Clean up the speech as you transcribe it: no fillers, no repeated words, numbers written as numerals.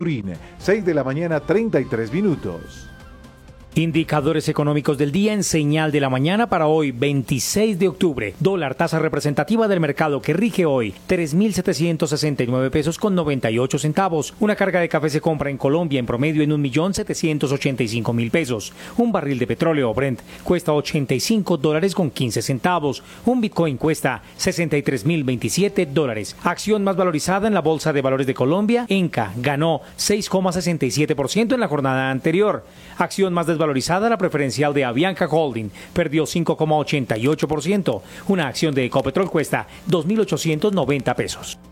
Turín, 6 de la mañana, 33 minutos. Indicadores económicos del día en señal de la mañana para hoy, 26 de octubre. Dólar, tasa representativa del mercado que rige hoy, 3.769 pesos con 98 centavos. Una carga de café se compra en Colombia en promedio en 1.785.000 pesos. Un barril de petróleo Brent cuesta $85 con 15 centavos. Un Bitcoin cuesta $63.027. Acción más valorizada en la Bolsa de Valores de Colombia, Enca, ganó 6,67% en la jornada anterior. Acción más desvalorizada, la preferencial de Avianca Holding, perdió 5,88%. Una acción de Ecopetrol cuesta 2.890 pesos.